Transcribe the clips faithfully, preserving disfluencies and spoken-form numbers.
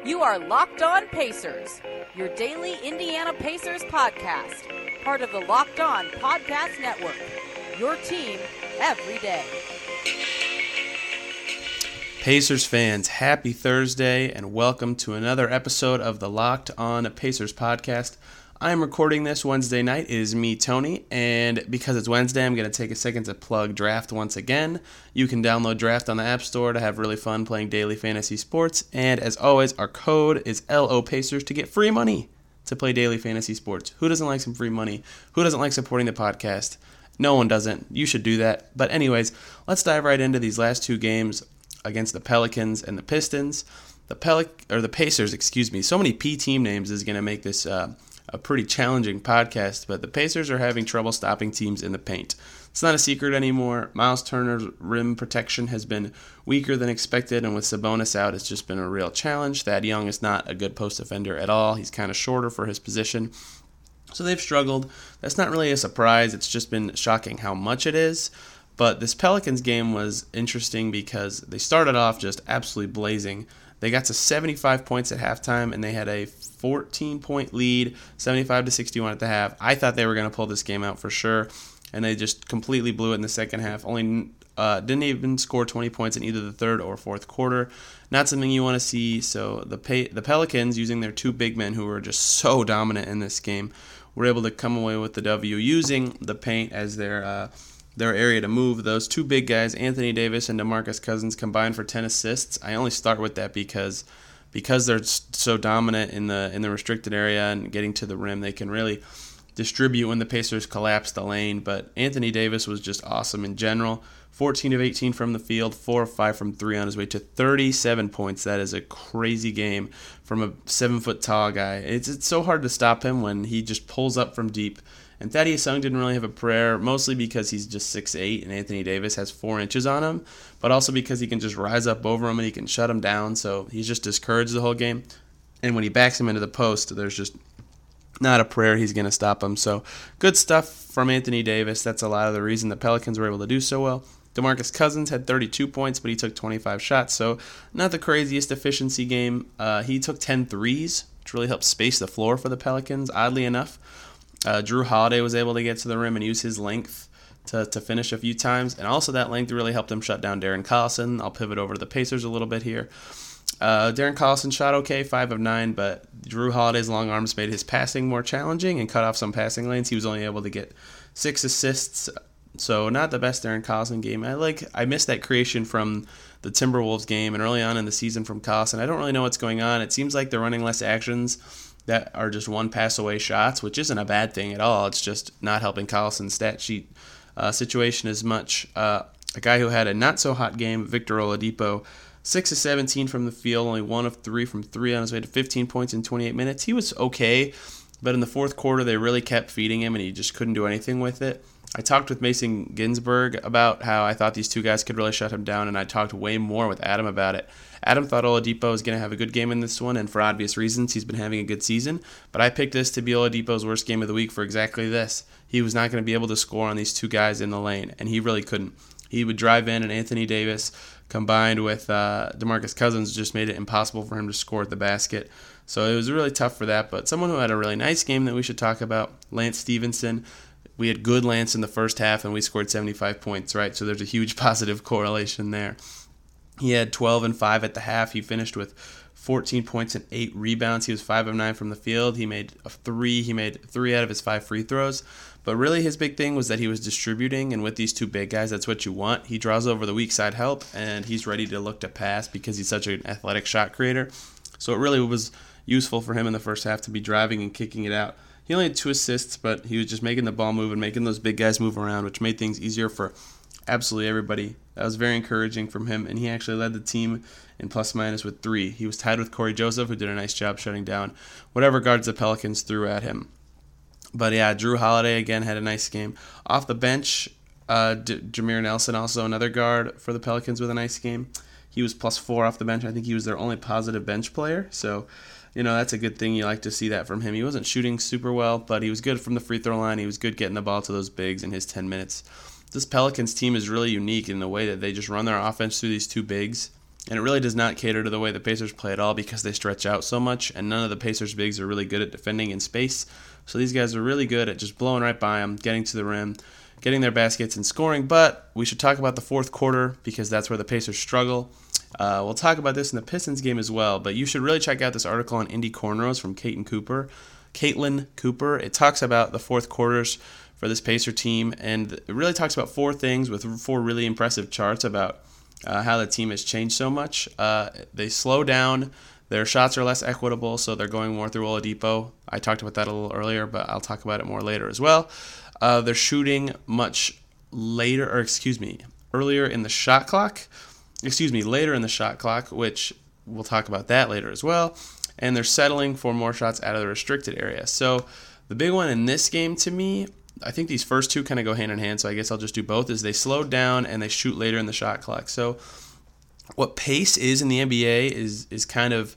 You are Locked On Pacers, your daily Indiana Pacers podcast, part of the Locked On Podcast Network, your team every day. Pacers fans, happy Thursday and welcome to another episode of the Locked On Pacers podcast. I'm recording this Wednesday night. It is me, Tony, and because it's Wednesday, I'm going to take a second to plug Draft once again. You can download Draft on the App Store to have really fun playing daily fantasy sports, and as always, our code is L O Pacers to get free money to play daily fantasy sports. Who doesn't like some free money? Who doesn't like supporting the podcast? No one doesn't. You should do that. But anyways, let's dive right into these last two games against the Pelicans and the Pistons. The Pelic or the Pacers, excuse me. So many P team names is going to make this uh, a pretty challenging podcast, but the Pacers are having trouble stopping teams in the paint. It's not a secret anymore. Miles Turner's rim protection has been weaker than expected, and with Sabonis out, it's just been a real challenge. Thad Young is not a good post defender at all. He's kind of shorter for his position. So they've struggled. That's not really a surprise. It's just been shocking how much it is. But this Pelicans game was interesting because they started off just absolutely blazing. They got to seventy-five points at halftime, and they had a fourteen-point lead, seventy-five to sixty-one at the half. I thought they were going to pull this game out for sure, and they just completely blew it in the second half. Only uh, didn't even score twenty points in either the third or fourth quarter. Not something you want to see. So the Pe- the Pelicans, using their two big men who were just so dominant in this game, were able to come away with the W using the paint as their uh, their area to move. Those two big guys, Anthony Davis and DeMarcus Cousins, combined for ten assists. I only start with that because because they're so dominant in the in the restricted area and getting to the rim, they can really distribute when the Pacers collapse the lane. But Anthony Davis was just awesome in general. fourteen of eighteen from the field, four of five from three on his way to thirty-seven points. That is a crazy game from a seven-foot-tall guy. It's, it's so hard to stop him when he just pulls up from deep. And Thaddeus Young didn't really have a prayer, mostly because he's just six eight and Anthony Davis has four inches on him, but also because he can just rise up over him and he can shut him down, so he's just discouraged the whole game. And when he backs him into the post, there's just not a prayer he's going to stop him. So good stuff from Anthony Davis. That's a lot of the reason the Pelicans were able to do so well. DeMarcus Cousins had thirty-two points, but he took twenty-five shots, so not the craziest efficiency game. Uh, he took ten threes, which really helped space the floor for the Pelicans, oddly enough. Uh, Drew Holiday was able to get to the rim and use his length to, to finish a few times, and also that length really helped him shut down Darren Collison. I'll pivot over to the Pacers a little bit here. Uh, Darren Collison shot okay, five of nine, but Drew Holiday's long arms made his passing more challenging and cut off some passing lanes. He was only able to get six assists, so not the best Darren Collison game. I like I missed that creation from the Timberwolves game and early on in the season from Collison. I don't really know what's going on. It seems like they're running less actions that are just one pass away shots, which isn't a bad thing at all. It's just not helping Collison's stat sheet uh, situation as much. Uh, a guy who had a not-so-hot game, Victor Oladipo, six of seventeen from the field, only one of three from three on his way to fifteen points in twenty-eight minutes. He was okay, but in the fourth quarter, they really kept feeding him, and he just couldn't do anything with it. I talked with Mason Ginsberg about how I thought these two guys could really shut him down, and I talked way more with Adam about it. Adam thought Oladipo was going to have a good game in this one, and for obvious reasons, he's been having a good season. But I picked this to be Oladipo's worst game of the week for exactly this. He was not going to be able to score on these two guys in the lane, and he really couldn't. He would drive in, and Anthony Davis, combined with uh, DeMarcus Cousins, just made it impossible for him to score at the basket. So it was really tough for that. But someone who had a really nice game that we should talk about, Lance Stevenson. We had good Lance in the first half, and we scored seventy-five points, right? So there's a huge positive correlation there. He had twelve and five at the half. He finished with fourteen points and eight rebounds. He was five of nine from the field. He made a three. He made three out of his five free throws. But really his big thing was that he was distributing, and with these two big guys, that's what you want. He draws over the weak side help, and he's ready to look to pass because he's such an athletic shot creator. So it really was useful for him in the first half to be driving and kicking it out. He only had two assists, but he was just making the ball move and making those big guys move around, which made things easier for absolutely everybody. That was very encouraging from him, and he actually led the team in plus-minus with three. He was tied with Corey Joseph, who did a nice job shutting down whatever guards the Pelicans threw at him. But yeah, Drew Holiday again had a nice game. Off the bench, uh, D- Jameer Nelson, also another guard for the Pelicans with a nice game. He was plus four off the bench. I think he was their only positive bench player, so you know, that's a good thing. You like to see that from him. He wasn't shooting super well, but he was good from the free throw line. He was good getting the ball to those bigs in his ten minutes. This Pelicans team is really unique in the way that they just run their offense through these two bigs. And it really does not cater to the way the Pacers play at all because they stretch out so much, and none of the Pacers bigs are really good at defending in space. So these guys are really good at just blowing right by them, getting to the rim, getting their baskets and scoring. But we should talk about the fourth quarter because that's where the Pacers struggle. Uh, we'll talk about this in the Pistons game as well, but you should really check out this article on Indy Cornrows from Caitlin Cooper. Caitlin Cooper. It talks about the fourth quarters for this Pacer team, and it really talks about four things with four really impressive charts about uh, how the team has changed so much. Uh, they slow down. Their shots are less equitable, so they're going more through Oladipo. I talked about that a little earlier, but I'll talk about it more later as well. Uh, they're shooting much later, or excuse me, earlier in the shot clock. Excuse me, later in the shot clock, which we'll talk about that later as well. And they're settling for more shots out of the restricted area. So the big one in this game to me, I think these first two kind of go hand in hand, so I guess I'll just do both, is they slow down and they shoot later in the shot clock. So what pace is in the N B A is is kind of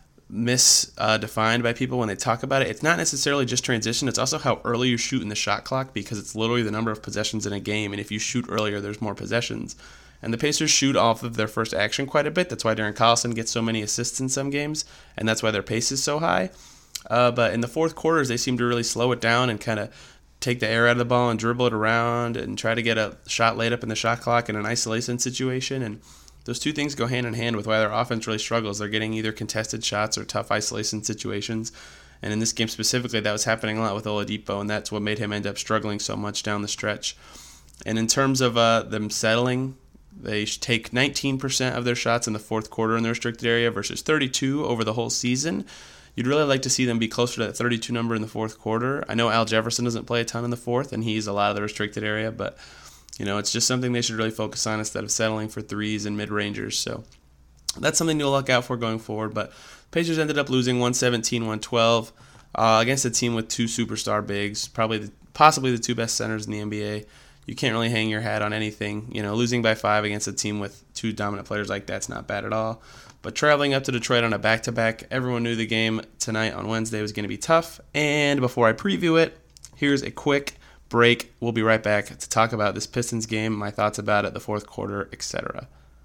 misdefined uh, by people when they talk about it. It's not necessarily just transition. It's also how early you shoot in the shot clock because it's literally the number of possessions in a game. And if you shoot earlier, there's more possessions. And the Pacers shoot off of their first action quite a bit. That's why Darren Collison gets so many assists in some games, and that's why their pace is so high. Uh, but in the fourth quarters, they seem to really slow it down and kind of take the air out of the ball and dribble it around and try to get a shot laid up in the shot clock in an isolation situation. And those two things go hand in hand with why their offense really struggles. They're getting either contested shots or tough isolation situations. And in this game specifically, that was happening a lot with Oladipo, and that's what made him end up struggling so much down the stretch. And in terms of uh, them settling, they take nineteen percent of their shots in the fourth quarter in the restricted area versus thirty-two over the whole season. You'd really like to see them be closer to that thirty-two number in the fourth quarter. I know Al Jefferson doesn't play a ton in the fourth, and he's a lot of the restricted area, but you know it's just something they should really focus on instead of settling for threes and mid-rangers. So that's something to look out for going forward. But Pacers ended up losing one seventeen to one twelve uh, against a team with two superstar bigs, probably the, possibly the two best centers in the N B A. You can't really hang your hat on anything. You know, losing by five against a team with two dominant players like that's not bad at all. But traveling up to Detroit on a back-to-back, everyone knew the game tonight on Wednesday was going to be tough. And before I preview it, here's a quick break. We'll be right back to talk about this Pistons game, my thoughts about it, the fourth quarter, et cetera.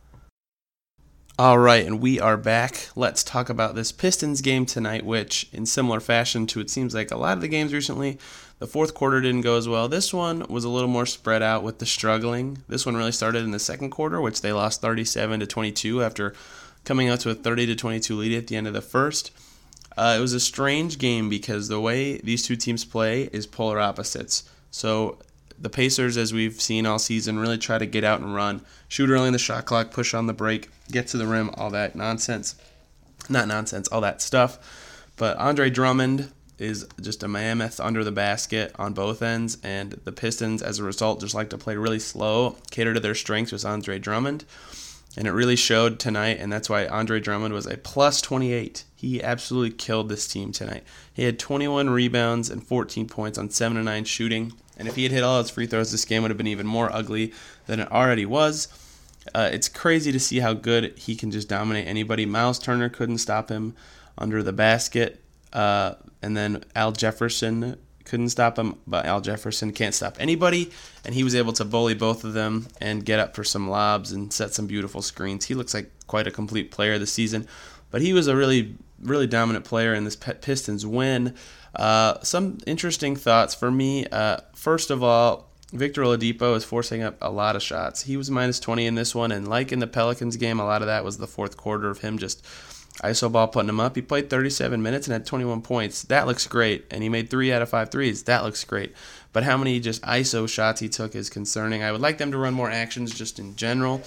All right, and we are back. Let's talk about this Pistons game tonight, which, in similar fashion to it seems like a lot of the games recently, the fourth quarter didn't go as well. This one was a little more spread out with the struggling. This one really started in the second quarter, which they lost thirty-seven to twenty-two after coming out to a thirty to twenty-two lead at the end of the first. Uh, it was a strange game because the way these two teams play is polar opposites. So the Pacers, as we've seen all season, really try to get out and run, shoot early in the shot clock, push on the break, get to the rim, all that nonsense. Not nonsense, all that stuff. But Andre Drummond is just a mammoth under the basket on both ends, and the Pistons, as a result, just like to play really slow, cater to their strengths with Andre Drummond. And it really showed tonight, and that's why Andre Drummond was a plus twenty-eight. He absolutely killed this team tonight. He had twenty-one rebounds and fourteen points on seven of nine shooting. And if he had hit all his free throws, this game would have been even more ugly than it already was. Uh, it's crazy to see how good he can just dominate anybody. Miles Turner couldn't stop him under the basket. Uh, and then Al Jefferson couldn't stop him, but Al Jefferson can't stop anybody. And he was able to bully both of them and get up for some lobs and set some beautiful screens. He looks like quite a complete player this season. But he was a really, really dominant player in this Pistons win. Uh, some interesting thoughts for me. Uh, first of all, Victor Oladipo is forcing up a lot of shots. He was minus twenty in this one, and like in the Pelicans game, a lot of that was the fourth quarter of him just iso ball putting him up. He played thirty-seven minutes and had twenty-one points. That looks great, and he made three out of five threes. That looks great. But how many just iso shots he took is concerning. I would like them to run more actions just in general,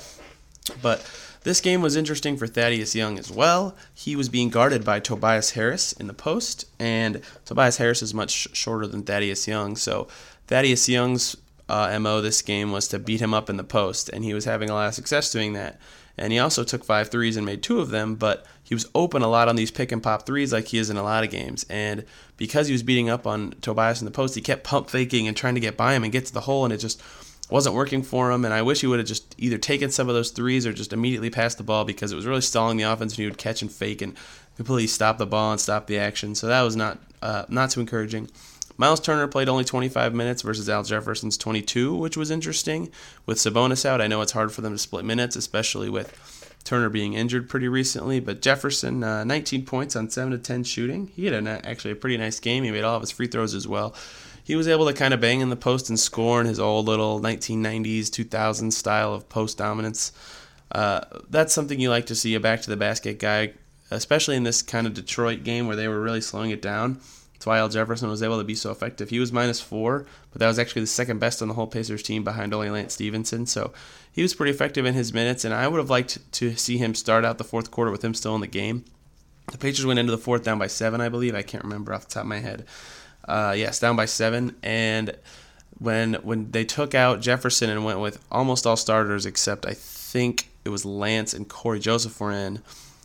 but this game was interesting for Thaddeus Young as well. He was being guarded by Tobias Harris in the post, and Tobias Harris is much shorter than Thaddeus Young, so Thaddeus Young's uh, M O this game was to beat him up in the post, and he was having a lot of success doing that. And he also took five threes and made two of them, but he was open a lot on these pick-and-pop threes like he is in a lot of games. And because he was beating up on Tobias in the post, he kept pump-faking and trying to get by him and get to the hole, and it just wasn't working for him. And I wish he would have just either taken some of those threes or just immediately passed the ball, because it was really stalling the offense, and he would catch and fake and completely stop the ball and stop the action. So that was not uh, not too encouraging. Miles Turner played only twenty-five minutes versus Al Jefferson's twenty-two, which was interesting. With Sabonis out, I know it's hard for them to split minutes, especially with Turner being injured pretty recently. But Jefferson, uh, nineteen points on seven of ten shooting. He had a, actually a pretty nice game. He made all of his free throws as well. He was able to kind of bang in the post and score in his old little nineteen nineties, two thousands style of post dominance. Uh, that's something you like to see, a back-to-the-basket guy, especially in this kind of Detroit game where they were really slowing it down. That's why Al Jefferson was able to be so effective. He was minus four, but that was actually the second best on the whole Pacers team behind only Lance Stevenson. So he was pretty effective in his minutes, and I would have liked to see him start out the fourth quarter with him still in the game. The Pacers went into the fourth down by seven, I believe. I can't remember off the top of my head. Uh, yes, down by seven, and when when they took out Jefferson and went with almost all starters except I think it was Lance and Corey Joseph were in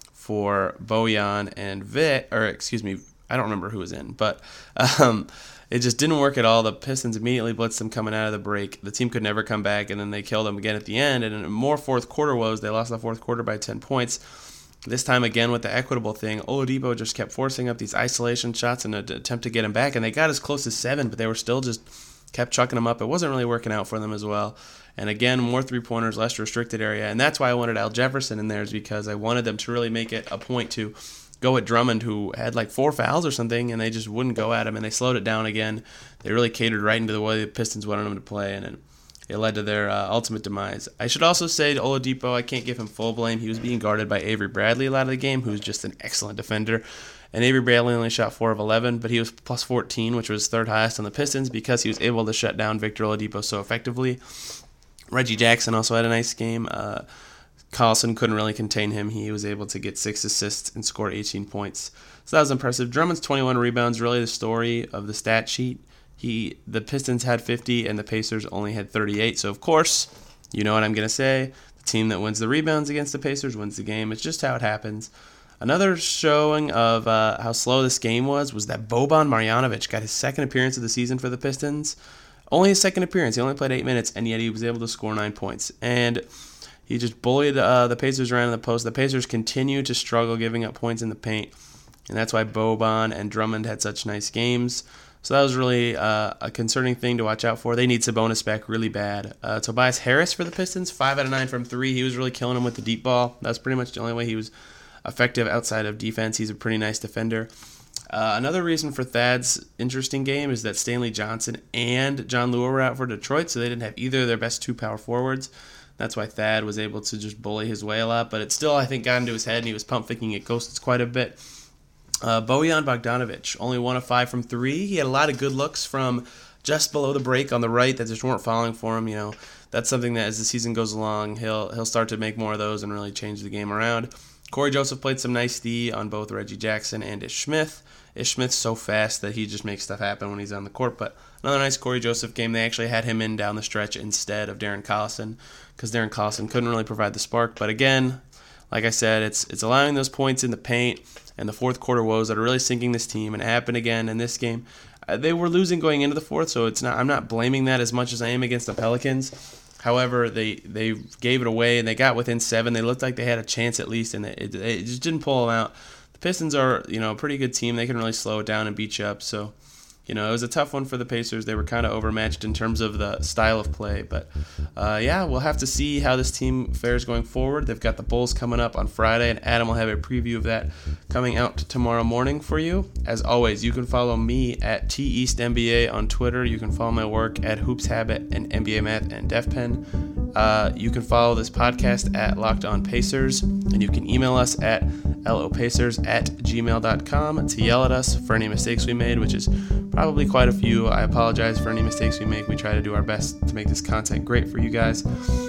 for Bojan and Vic, or excuse me, I don't remember who was in, but um, it just didn't work at all. The Pistons immediately blitzed them coming out of the break. The team could never come back, and then they killed them again at the end. And more fourth quarter woes. They lost the fourth quarter by ten points. This time again with the equitable thing, Oladipo just kept forcing up these isolation shots in an attempt to get him back, and they got as close as seven, but they were still just kept chucking them up. It wasn't really working out for them as well. And again, more three-pointers, less restricted area. And that's why I wanted Al Jefferson in there, is because I wanted them to really make it a point to go at Drummond, who had like four fouls or something, and they just wouldn't go at him, and they slowed it down again. They really catered right into the way the Pistons wanted them to play, and it, it led to their uh, ultimate demise. I should also say to Oladipo, I can't give him full blame. He was being guarded by Avery Bradley a lot of the game, who's just an excellent defender. And Avery Bradley only shot four of eleven, but he was plus fourteen, which was third highest on the Pistons, because he was able to shut down Victor Oladipo so effectively. Reggie Jackson also had a nice game. Uh, Collison couldn't really contain him. He was able to get six assists and score eighteen points. So that was impressive. Drummond's twenty-one rebounds, really the story of the stat sheet. He, the Pistons had fifty and the Pacers only had thirty-eight. So, of course, you know what I'm going to say. The team that wins the rebounds against the Pacers wins the game. It's just how it happens. Another showing of uh, how slow this game was was that Boban Marjanovic got his second appearance of the season for the Pistons. Only his second appearance. He only played eight minutes, and yet he was able to score nine points. And he just bullied uh, the Pacers around in the post. The Pacers continue to struggle giving up points in the paint, and that's why Boban and Drummond had such nice games. So that was really uh, a concerning thing to watch out for. They need Sabonis back really bad. Uh, Tobias Harris for the Pistons, five out of nine from three. He was really killing them with the deep ball. That's pretty much the only way he was effective outside of defense. He's a pretty nice defender. Uh, another reason for Thad's interesting game is that Stanley Johnson and John Lua were out for Detroit, so they didn't have either of their best two power forwards. That's why Thad was able to just bully his way a lot, but it still, I think, got into his head, and he was pump faking it ghosts quite a bit. Uh, Bojan Bogdanovic, only one of five from three. He had a lot of good looks from just below the break on the right that just weren't falling for him. You know, that's something that as the season goes along, he'll he'll start to make more of those and really change the game around. Corey Joseph played some nice D on both Reggie Jackson and Ish Smith. Ish Smith's so fast that he just makes stuff happen when he's on the court, but another nice Corey Joseph game. They actually had him in down the stretch instead of Darren Collison, because Darren Collison couldn't really provide the spark. But again, like I said, it's it's allowing those points in the paint and the fourth quarter woes that are really sinking this team, and it happened again in this game. Uh, they were losing going into the fourth, so it's not. I'm not blaming that as much as I am against the Pelicans. However, they, they gave it away, and they got within seven. They looked like they had a chance at least, and it, it, it just didn't pull them out. The Pistons are, you know, a pretty good team. They can really slow it down and beat you up. So, you know, it was a tough one for the Pacers. They were kind of overmatched in terms of the style of play. But, uh, yeah, we'll have to see how this team fares going forward. They've got the Bulls coming up on Friday, and Adam will have a preview of that coming out tomorrow morning for you. As always, you can follow me at T East N B A on Twitter. You can follow my work at Hoops Habit and N B A Math and DefPen. Uh, you can follow this podcast at Locked On Pacers, and you can email us at lopacers at gmail dot com to yell at us for any mistakes we made, which is probably quite a few. I apologize for any mistakes we make. We try to do our best to make this content great for you guys.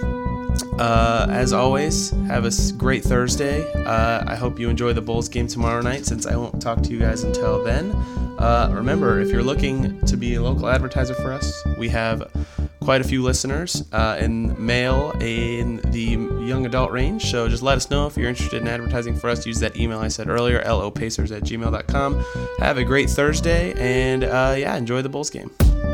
Uh, as always, have a great Thursday. Uh, I hope you enjoy the Bulls game tomorrow night, since I won't talk to you guys until then. Uh, remember, if you're looking to be a local advertiser for us, we have quite a few listeners uh, in male in the young adult range, so just let us know if you're interested in advertising for us. Use that email I said earlier, lopacers at gmail dot com. Have a great Thursday, and uh, yeah, enjoy the Bulls game.